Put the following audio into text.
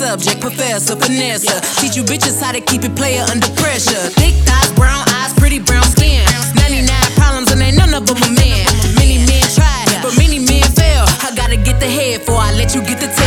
subject, professor, finesse. Teach you bitches how to keep it player under pressure. Thick thighs, brown eyes, pretty brown skin. 99 problems and ain't none of them a man. Many men try, but many men fail. I gotta get the head before I let you get the